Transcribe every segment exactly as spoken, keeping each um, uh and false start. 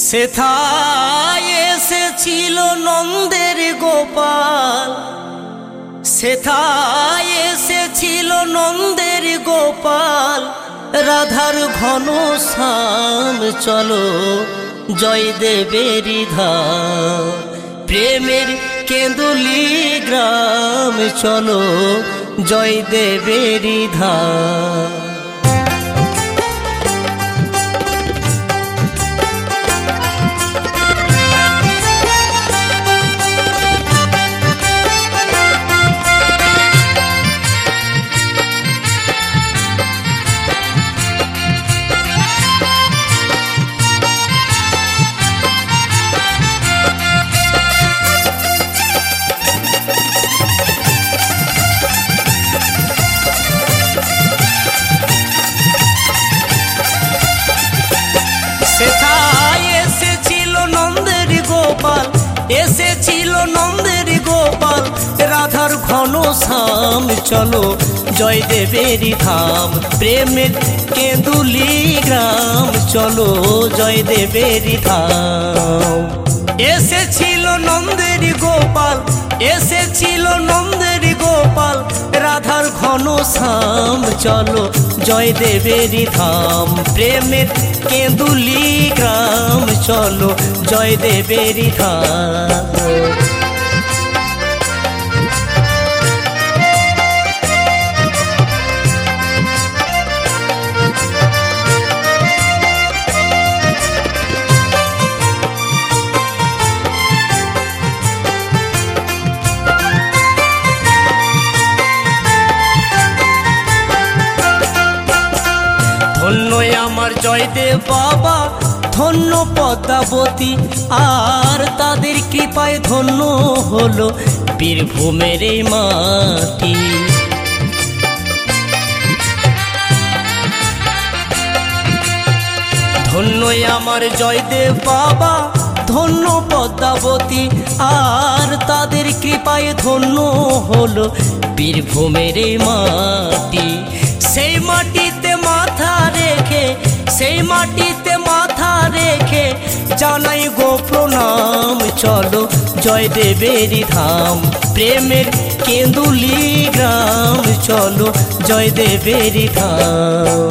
সেথায় এসেছিল নন্দের গোপাল, সেথায় এসেছিল নন্দের গোপাল। রাধার ঘন শ্যাম চলো জয়দেবেরই ধাম, প্রেমের কেঁদুলি গ্রাম চলো জয়দেবেরই ধাম। সেথায় এসেছিল নন্দের গোপাল, এসেছিল নন্দের গোপাল। রাধার ঘন শ্যাম চলো জয়দেবেরই ধাম, প্রেমের কেঁদুলি গ্রাম চলো জয়দেবেরই ধাম। এসেছিল নন্দের গোপাল, এসেছিল নন্দের গোপাল। রাধার ঘন শ্যাম চলো জয়দেবেরই ধাম, প্রেমের কেঁদুলি গ্রাম চলো জয়দেবেরই ধাম। ধন্য আমার জয়দেব বাবা, ধন্য পদ্মাবতী, আর তাদের কৃপায় ধন্য হলো বীরভূমের এই মাটি। ধন্য আমার জয়দেব বাবা, ধন্য পদ্মাবতী, আর তাদের কৃপায় ধন্য হলো বীরভূমের এই মাটি। সেই মাটিতে মাথা রেখে, সেই মাটিতে মাথা রেখে জানাই গো প্রণাম চলো জয়দেবেরই ধাম, প্রেমের কেঁদুলি গ্রাম চলো জয়দেবেরই ধাম।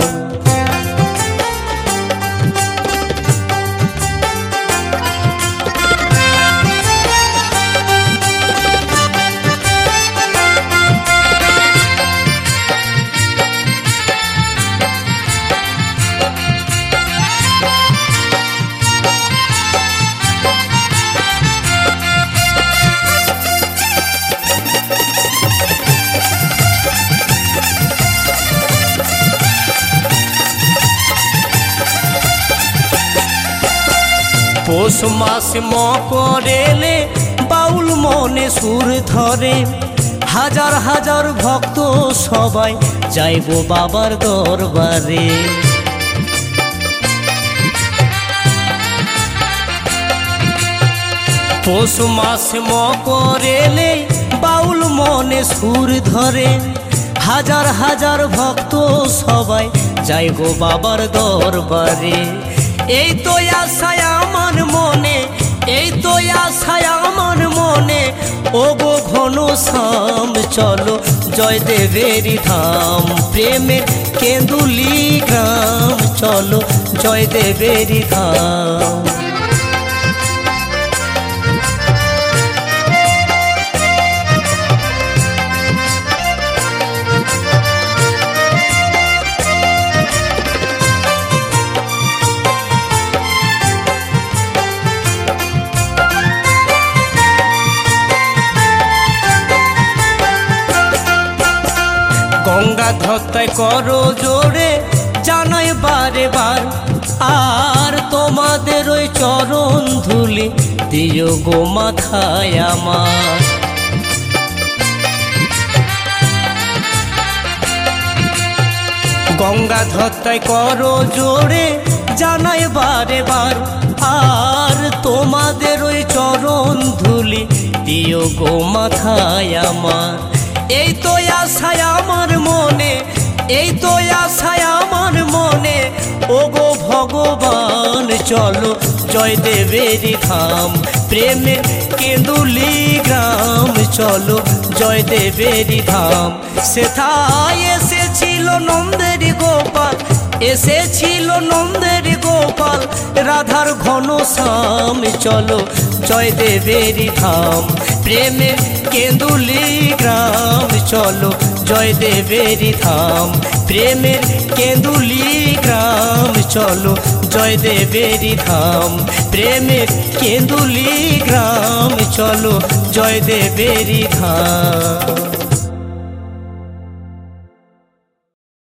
পৌষ মাস মকরেলে বাউল মনে সুর ধরে, হাজার হাজার ভক্ত সবাই যাইব বাবার দরবারে। পৌষ মাস মকরেলে বাউল মনে সুর ধরে, হাজার হাজার ভক্ত সবাই যাইব বাবার দরবারে। এই তো আশায় আমার মনে, এই তো আশায় আমার মনে, ও গো ঘন শ্যাম চলো জয়দেবেরই ধাম, প্রেমের কেঁদুলি গ্রাম চলো জয়দেবেরই ধাম। গঙ্গা ধত্তায় করো জোরে জানাই বারে বার, আর তোমাদের ওই চরণ ধুলি দিও গো মাথায় আমার। গঙ্গা ধত্তায় করো জোরে জানাই বারে বার, আর তোমাদের ওই চরণ ধুলি দিও গো মাথায় আমার। এই তো আশায় আমার মনে, এই তো আশায় আমার মনে, ওগো ভগবান চলো জয়দেবেরই ধাম। প্রেমের কেঁদুলি গ্রাম চলো জয়দেবেরই ধাম। সেথায় এসেছিল নন্দের গোপাল, এসেছিল নন্দের গোপাল, রাধার ঘন শ্যাম চলো জয়দেবেরই ধাম। প্রেমের কেঁদুলি গ্রাম চলো জয়দেবেরই ধাম। প্রেমের কেঁদুলি গ্রাম চলো জয়দেবেরই ধাম। প্রেমের কেঁদুলি গ্রাম চলো জয়দেবেরই ধাম।